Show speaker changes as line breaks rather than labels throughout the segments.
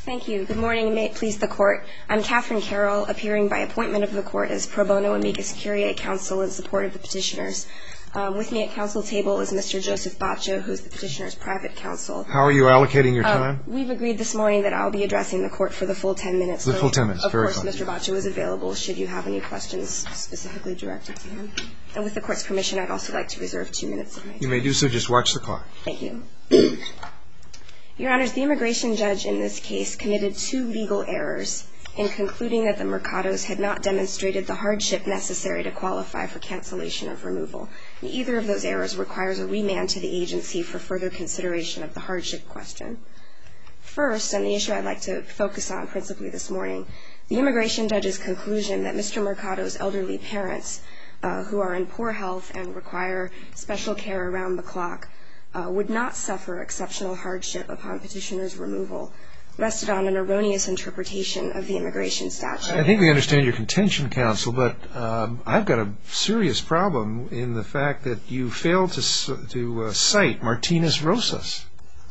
Thank you. Good morning, and may it please the Court. I'm Catherine Carroll, appearing by appointment of the Court as pro bono amicus curiae counsel in support of the petitioners. With me at counsel table is Mr. Joseph Baccio, who is the petitioner's private counsel.
How are you allocating your time?
We've agreed this morning that I'll be addressing the Court for the full 10 minutes.
The full 10 minutes, very fine.
Of course, Mr. Baccio is available should you have any questions specifically directed to him. And with the Court's permission, I'd also like to reserve 2 minutes of my time.
You may do so. Just watch the clock.
Thank you. Your Honors, the immigration judge in this case committed 2 legal errors in concluding that the Mercados had not demonstrated the hardship necessary to qualify for cancellation of removal. And either of those errors requires a remand to the agency for further consideration of the hardship question. First, and the issue I'd like to focus on principally this morning, the immigration judge's conclusion that Mr. Mercado's elderly parents, who are in poor health and require special care around the clock, would not suffer exceptional hardship upon petitioner's removal, rested on an erroneous interpretation of the immigration statute.
I think we understand your contention, counsel, but I've got a serious problem in the fact that you failed to cite Martinez-Rosas.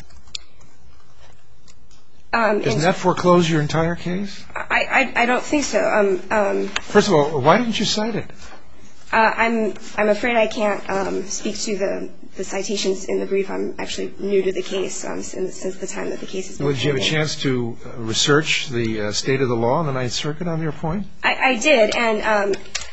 Doesn't that foreclose your entire case?
I don't think so.
First of all, why didn't you cite it?
I'm afraid I can't speak to the citations in the brief. I'm actually new to the case since the time that the case has been
Did you have a chance to research the state of the law in the Ninth Circuit on your point?
I did, and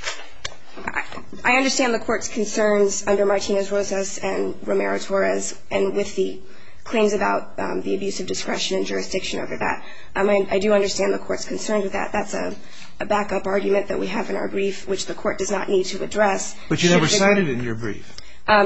I understand the Court's concerns under Martinez-Rosas and Romero-Torres and with the claims about the abuse of discretion and jurisdiction over that. I do understand the Court's concerns with that. That's a backup argument that we have in our brief, which the Court does not need to address.
But you never cited it in your brief.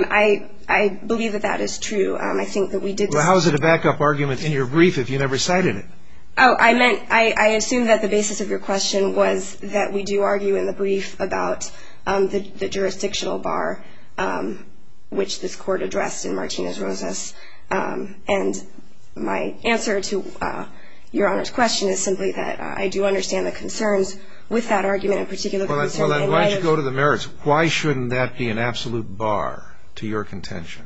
I believe that is true. I think that we did.
Well, how is it a backup argument in your brief if you never cited it?
Oh, I assume that the basis of your question was that we do argue in the brief about the jurisdictional bar, which this Court addressed in Martinez-Rosas. And my answer to Your Honor's question is simply that I do understand the concerns with that argument in particular.
Well, then why don't you go to the merits? Why shouldn't that be an absolute bar to your contention?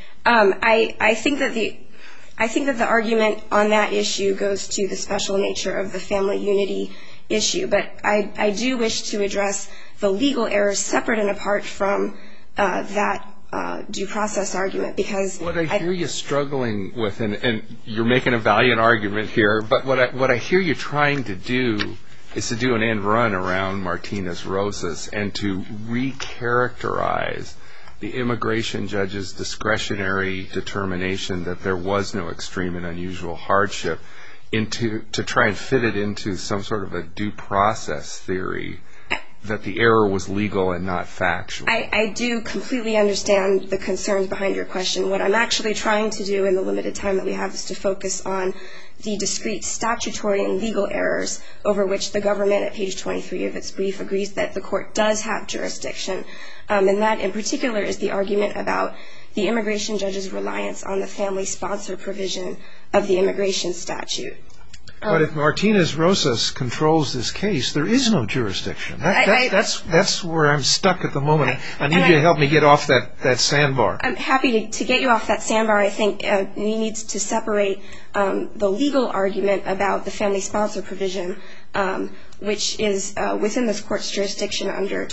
I think that the argument on that issue goes to the special nature of the family unity issue. But I do wish to address the legal errors separate and apart from that due process argument, because
what I hear you struggling with, and you're making a valiant argument here, but what I hear you trying to do is to do an end run around Martinez-Rosas and to recharacterize the immigration judge's discretionary determination that there was no extreme and unusual hardship to try and fit it into some sort of a due process theory that the error was legal and not factual.
I do completely understand the concerns behind your question. What I'm actually trying to do in the limited time that we have is to focus on the discrete statutory and legal errors over which the government at page 23 of its brief agrees that the Court does have jurisdiction. And that in particular is the argument about the immigration judge's reliance on the family sponsor provision of the immigration statute.
But if Martinez-Rosas controls this case, there is no jurisdiction. That's where I'm stuck at the moment. I need you to help me get off that sandbar.
I'm happy to get you off that sandbar. I think we need to separate the legal argument about the family sponsor provision, which is within this Court's jurisdiction under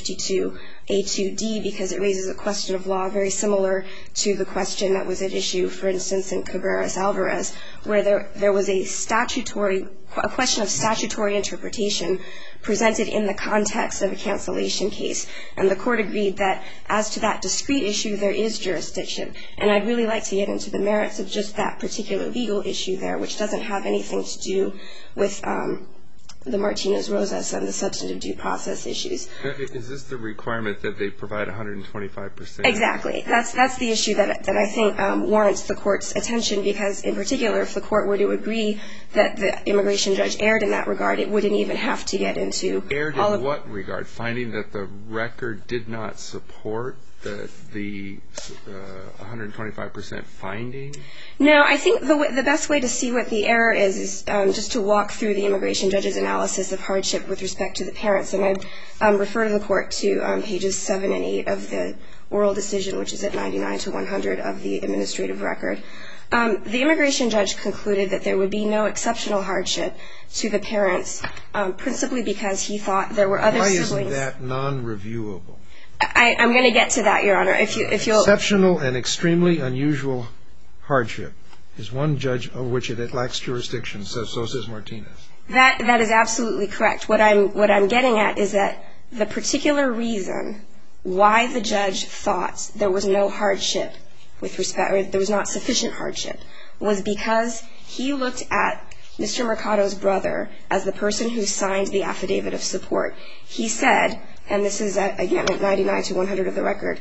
1252A2D, because it raises a question of law very similar to the question that was at issue, for instance, in Cabreras-Alvarez, where there was a question of statutory interpretation presented in the context of a cancellation case. And the Court agreed that as to that discrete issue, there is jurisdiction. And I'd really like to get into the merits of just that particular legal issue there, which doesn't have anything to do with the Martinez-Rosas and the substantive due process issues.
Is this the requirement that they provide 125%?
Exactly. That's the issue that I think warrants the Court's attention, because in particular, if the Court were to agree that the immigration judge erred in that regard, it wouldn't even have to get into
erred in what regard? Finding that the record did not support the 125% finding?
No, I think the best way to see what the error is just to walk through the immigration judge's analysis of hardship with respect to the parents. And I'd refer the Court to pages 7 and 8 of the oral decision, which is at 99 to 100 of the administrative record. The immigration judge concluded that there would be no exceptional hardship to the parents, principally because he thought there were other siblings.
Why isn't that non-reviewable?
I'm going to get to that, Your Honor. If you'll...
Exceptional and extremely unusual hardship is one judge of which it lacks jurisdiction, so says Martinez.
That is absolutely correct. What I'm getting at is that the particular reason why the judge thought there was no hardship with respect, or there was not sufficient hardship, was because he looked at Mr. Mercado's brother as the person who signed the affidavit of support. He said, and this is, again, at 99 to 100 of the record,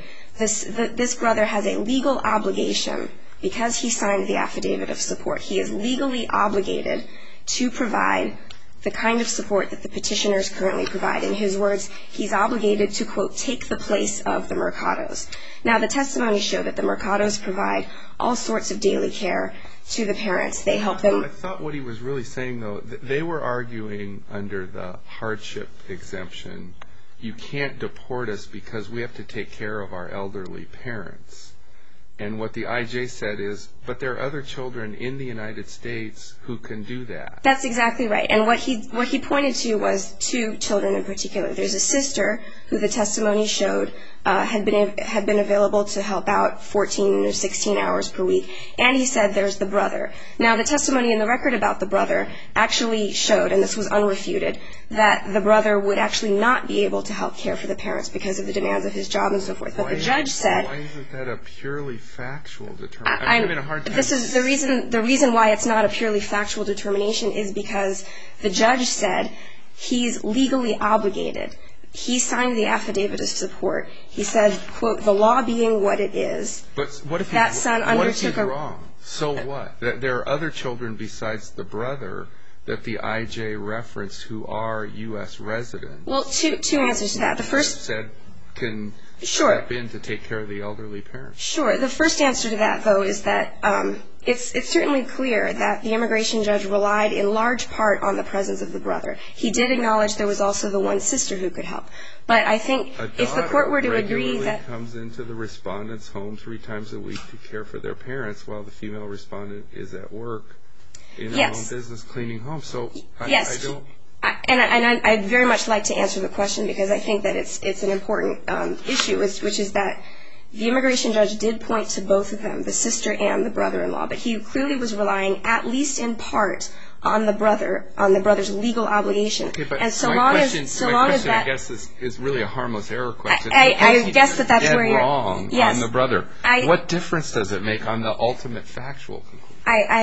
this brother has a legal obligation because he signed the affidavit of support. He is legally obligated to provide the kind of support that the petitioners currently provide. In his words, he's obligated to, quote, take the place of the Mercados. Now, the testimony showed that the Mercados provide all sorts of daily care to the parents. They help them.
I thought what he was really saying, though, they were arguing under the hardship exemption, you can't deport us because we have to take care of our elderly parents. And what the IJ said is, but there are other children in the United States who can do that.
That's exactly right. And what he pointed to was two children in particular. There's a sister who the testimony showed had been available to help out 14 or 16 hours per week. And he said there's the brother. Now, the testimony in the record about the brother actually showed, and this was unrefuted, that the brother would actually not be able to help care for the parents because of the demands of his job and so forth. But the judge said...
Why isn't that a purely factual determination? I'm having a hard time...
This is the reason why it's not a purely factual determination is because the judge said he's legally obligated. He signed the affidavit of support. He said, quote, the law being what it is.
But what if he's wrong? So what? There are other children besides the brother that the IJ referenced who are U.S. residents.
Well, two answers to that. The first...
said can
step
in to take care of the elderly parents.
Sure. The first answer to that, though, is that it's certainly clear that the immigration judge relied in large part on the presence of the brother. He did acknowledge there was also the one sister who could help. But I think if the court were to agree that...
A daughter regularly comes into the respondent's home 3 times a week to care for their parents while the female respondent is at work in her own business cleaning homes. So I don't...
And I'd very much like to answer the question because I think that it's an important issue, which is that the immigration judge did point to both of them, the sister and the brother-in-law, but he clearly was relying at least in part on the brother's legal obligation.
Okay, but
and
my question, I guess, is really a harmless error question.
I guess that's where you're...
wrong on the brother. What difference does it make on the ultimate factual conclusion?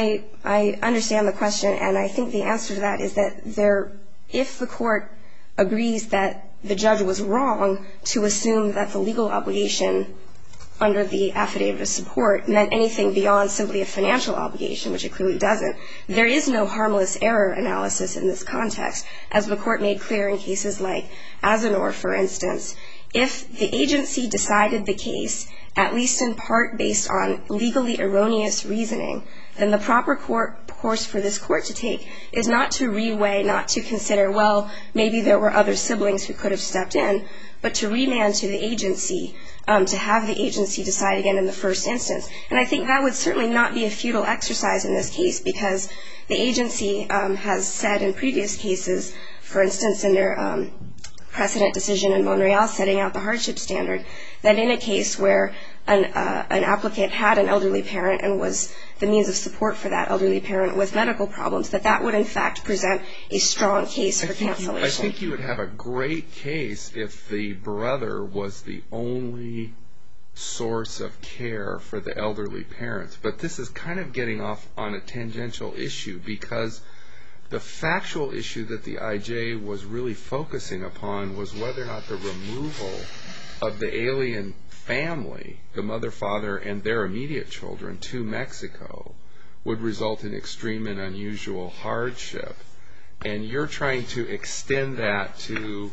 I understand the question, and I think the answer to that is that if the court agrees that the judge was wrong to assume that the legal obligation under the affidavit of support meant anything beyond simply a financial obligation, which it clearly doesn't, there is no harmless error analysis in this context. As the court made clear in cases like Azenor, for instance, if the agency decided the case, at least in part based on legally erroneous reasoning, then the proper course for this court to take is not to reweigh, not to consider, well, maybe there were other siblings who could have stepped in, but to remand to the agency, to have the agency decide again in the first instance. And I think that would certainly not be a futile exercise in this case because the agency has said in previous cases, for instance, in their precedent decision in Monreal setting out the hardship standard, that in a case where an applicant had an elderly parent and was the means of support for that elderly parent with medical problems, that would in fact present a strong case for cancellation.
I think you would have a great case if the brother was the only source of care for the elderly parents. But this is kind of getting off on a tangential issue because the factual issue that the IJ was really focusing upon was whether or not the removal of the alien family, the mother, father, and their immediate children to Mexico would result in extreme and unusual hardship. And you're trying to extend that to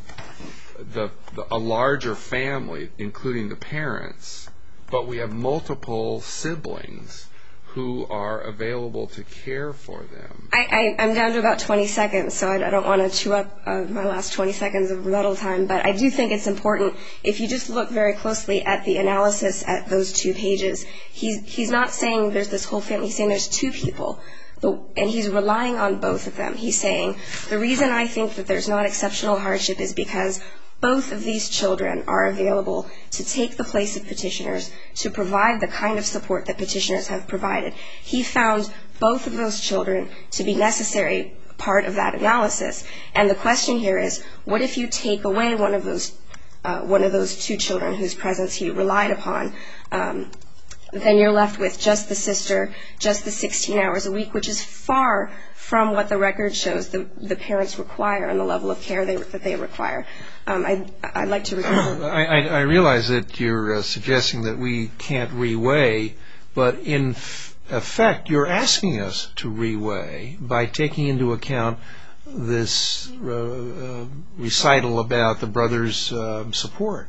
a larger family, including the parents, but we have multiple siblings who are available to care for them.
I'm down to about 20 seconds, so I don't want to chew up my last 20 seconds of rebuttal time, but I do think it's important, if you just look very closely at the analysis at those 2 pages, he's not saying there's this whole family, he's saying there's 2 people, and he's relying on both of them. He's saying, the reason I think that there's not exceptional hardship is because both of these children are available to take the place of petitioners, to provide the kind of support that petitioners have provided. He found both of those children to be necessary part of that analysis. And the question here is, what if you take away one of those 2 children whose presence he relied upon? Then you're left with just the sister, just the 16 hours a week, which is far from what the record shows the parents require and the level of care that they require. I'd like to return.
I realize that you're suggesting that we can't reweigh, but in effect you're asking us to reweigh by taking into account this recital about the brother's support.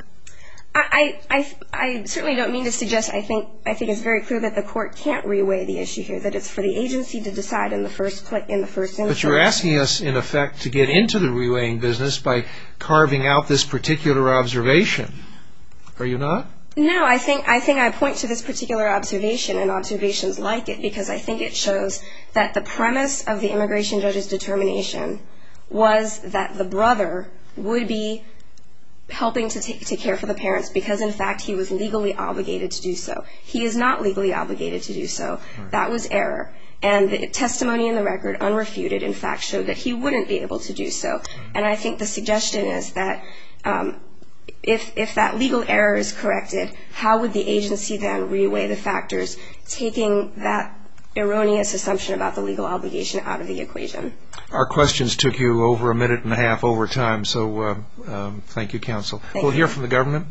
I certainly don't mean to suggest. I think it's very clear that the court can't reweigh the issue here, that it's for the agency to decide in the first instance.
But you're asking us, in effect, to get into the reweighing business by carving out this particular observation. Are you not?
No, I think I point to this particular observation and observations like it because I think it shows that the premise of the immigration judge's determination was that the brother would be helping to care for the parents because, in fact, he was legally obligated to do so. He is not legally obligated to do so. Right. That was error. And the testimony in the record, unrefuted, in fact, showed that he wouldn't be able to do so. Right. And I think the suggestion is that if that legal error is corrected, how would the agency then reweigh the factors, taking that erroneous assumption about the legal obligation out of the equation?
Our questions took you over a minute and a half over time, so thank you, counsel. We'll hear from the government.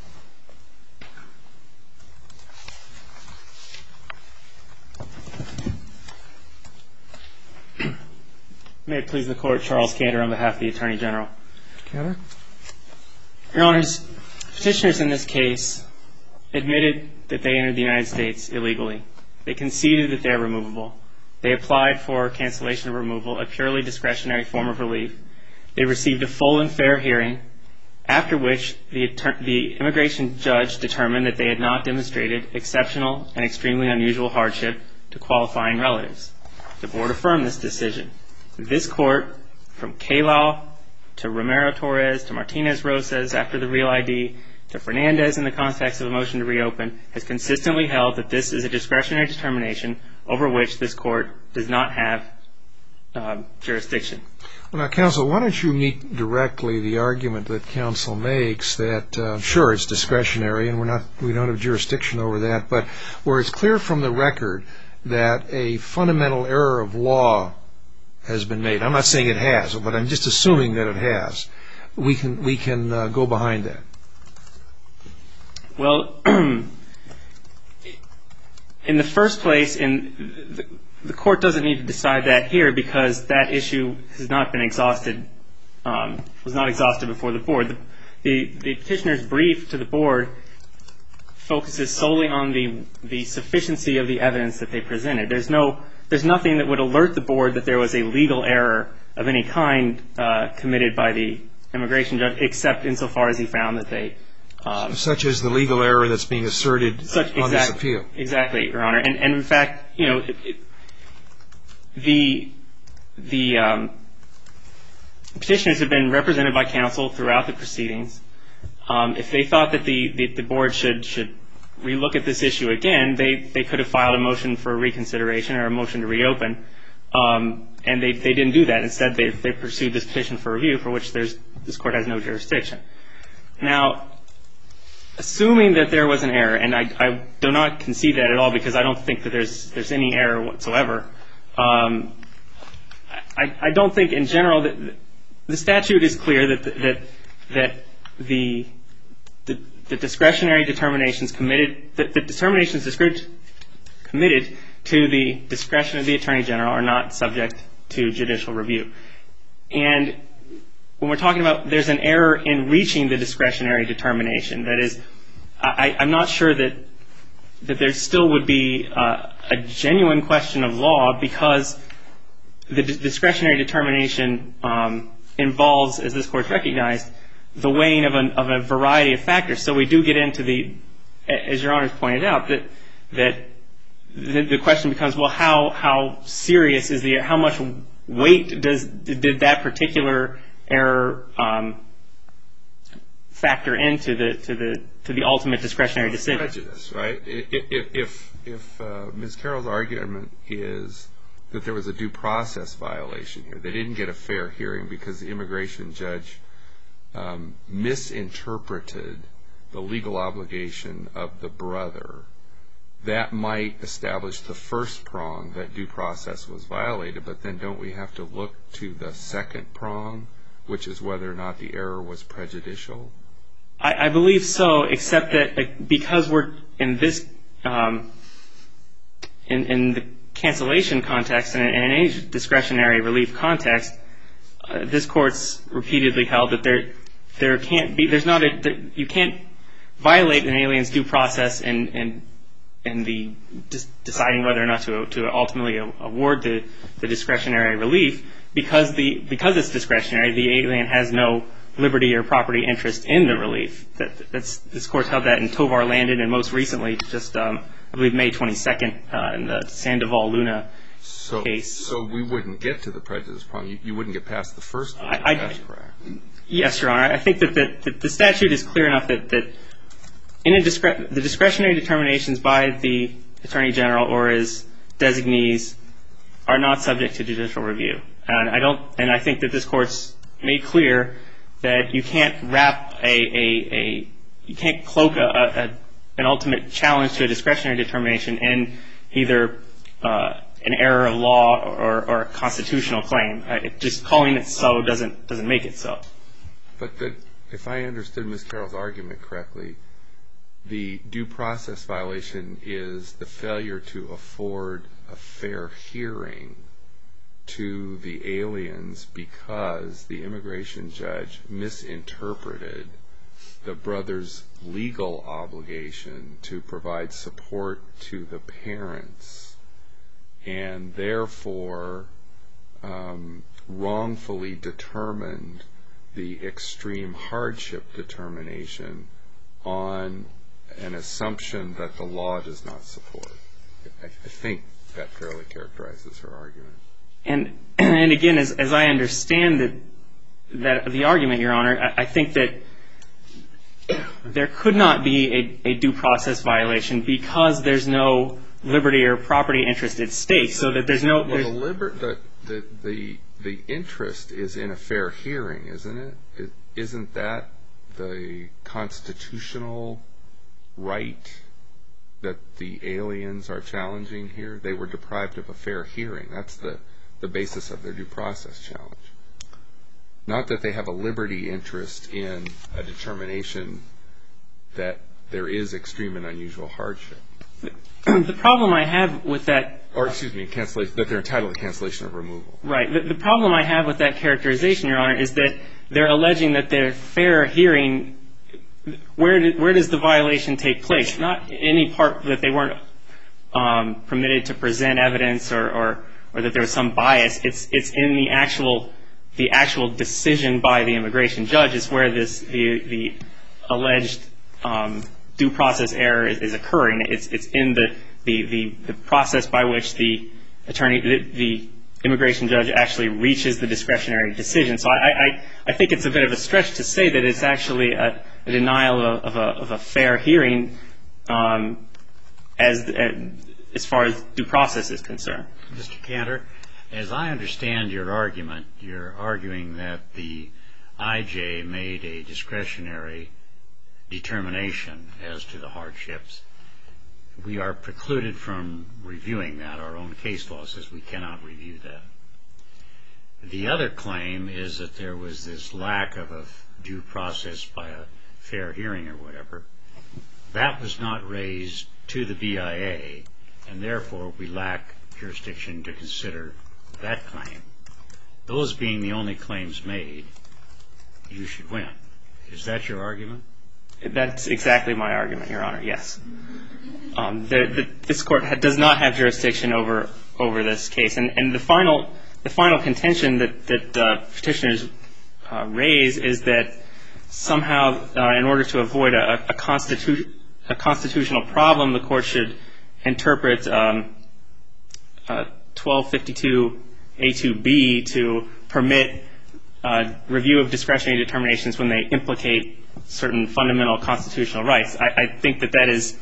May it please the Court, Charles Cantor on behalf of the Attorney General.
Cantor?
Your Honors, petitioners in this case admitted that they entered the United States illegally. They conceded that they are removable. They applied for cancellation of removal, a purely discretionary form of relief. They received a full and fair hearing, after which the immigration judge determined that they had not demonstrated exceptional and extremely unusual hardship to qualifying relatives. The Board affirmed this decision. This Court, from Kalaw to Romero-Torres to Martinez-Rosas after the Real ID to Fernandez in the context of a motion to reopen, has consistently held that this is a discretionary determination over which this Court does not have jurisdiction.
Well, now, counsel, why don't you meet directly the argument that counsel makes that, sure, it's discretionary and we don't have jurisdiction over that, but where it's clear from the record that a fundamental error of law has been made. I'm not saying it has, but I'm just assuming that it has. We can go behind that.
Well, in the first place, the Court doesn't need to decide that here because that issue has not been exhausted, was not exhausted before the Board. The petitioner's brief to the Board focuses solely on the sufficiency of the evidence that they presented. There's nothing that would alert the Board that there was a legal error of any kind committed by the immigration judge, except insofar as he found that they...
such as the legal error that's being asserted on this appeal.
Exactly, Your Honor. And in fact, you know, the petitioners have been represented by counsel throughout the proceedings. If they thought that the Board should relook at this issue again, they could have filed a motion for reconsideration or a motion to reopen, and they didn't do that. Instead, they pursued this petition for review, for which this Court has no jurisdiction. Now, assuming that there was an error, and I do not concede that at all because I don't think that there's any error whatsoever, I don't think in general that the statute is clear that the discretionary determinations committed, the determinations committed to the discretion of the Attorney General are not subject to judicial review. And when we're talking about there's an error in reaching the discretionary determination, that is, I'm not sure that that there still would be a genuine question of law because the discretionary determination involves, as this Court recognized, the weighing of a variety of factors. So we do get into as Your Honors pointed out, that the question becomes, well, how serious is the error? How much weight did that particular error factor into the ultimate discretionary decision?
Prejudice, right? If Ms. Carroll's argument is that there was a due process violation here, they didn't get a fair hearing because the immigration judge misinterpreted the legal obligation of the brother, that might establish the first prong that due process was violated, but then don't we have to look to the second prong, which is whether or not the error was prejudicial?
I believe so, except that because we're in this in the cancellation context and in any discretionary relief context, this Court's repeatedly held that you can't violate an alien's due process in the deciding whether or not to ultimately award the discretionary relief because it's discretionary. The alien has no liberty or property interest in the relief. This Court held that in Tovar Landon, and most recently, just I believe May 22nd, in the Sandoval Luna case. So
we wouldn't get to the prejudice prong. You wouldn't get past the first one. That's correct.
Yes, Your Honor. I think that the statute is clear enough that the discretionary determinations by the Attorney General or his designees are not subject to judicial review. And I think that this Court's made clear that you can't you can't cloak an ultimate challenge to a discretionary determination in either an error of law or a constitutional claim. Just calling it so doesn't make it so.
But if I understood Ms. Carroll's argument correctly, the due process violation is the failure to afford a fair hearing to the aliens because the immigration judge misinterpreted the brother's legal obligation to provide support to the parents and therefore wrongfully determined the extreme hardship determination on an assumption that the law does not support. I think that fairly characterizes her argument.
And again, as I understand the argument, Your Honor, I think that there could not be a due process violation because there's no liberty or property interest at stake. So that there's no.
Well, the interest is in a fair hearing, isn't it? Isn't that the constitutional right that the aliens are challenging here? They were deprived of a fair hearing. That's the basis of their due process challenge. Not that they have a liberty interest in a determination that there is extreme and unusual hardship.
The problem I have with that...
Or, excuse me, cancellation, that they're entitled to cancellation of removal.
Right. The problem I have with that characterization, Your Honor, is that they're alleging that their fair hearing, where does the violation take place? Not any part that they weren't permitted to present evidence or that there was some bias. It's in the actual decision by the immigration judge is where the alleged due process error is occurring. It's in the process by which the immigration judge actually reaches the discretionary decision. So I think it's a bit of a stretch to say that it's actually a denial of a fair hearing as far as due process is concerned.
Mr. Cantor, as I understand your argument, you're arguing that the IJ made a discretionary determination as to the hardships. We are precluded from reviewing that. Our own case law says we cannot review that. The other claim is that there was this lack of a due process by a fair hearing or whatever. That was not raised to the BIA, and therefore we lack jurisdiction to consider that claim. Those being the only claims made, you should win. Is that your argument?
That's exactly my argument, Your Honor, yes. This Court does not have jurisdiction over this case. And the final contention that petitioners raise is that somehow, in order to avoid a constitutional problem, the Court should interpret 1252A2B to permit review of discretionary determinations when they implicate certain fundamental constitutional rights. I think that is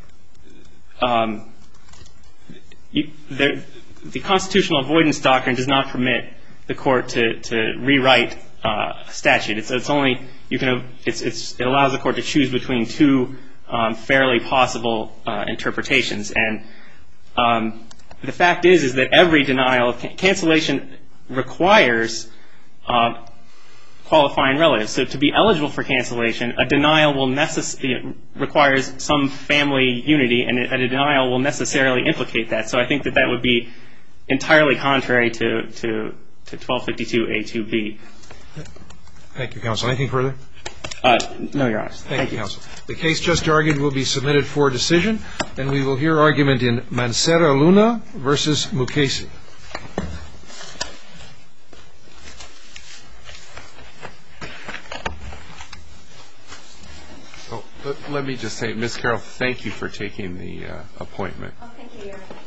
the constitutional avoidance doctrine does not permit the Court to rewrite a statute. It allows the Court to choose between two fairly possible interpretations. And the fact is that every denial of cancellation requires qualifying relatives. So to be eligible for cancellation, a denial requires some family unity, and a denial will necessarily implicate that. So I think that would be entirely contrary to 1252A2B.
Thank you, counsel. Anything further?
No, Your Honor.
Thank you, counsel. The case just argued will be submitted for decision, and we will hear argument in Mancera Luna versus Mukasey.
Let me just say, Ms. Carroll, thank you for taking the appointment.
Oh, thank you, Your Honor.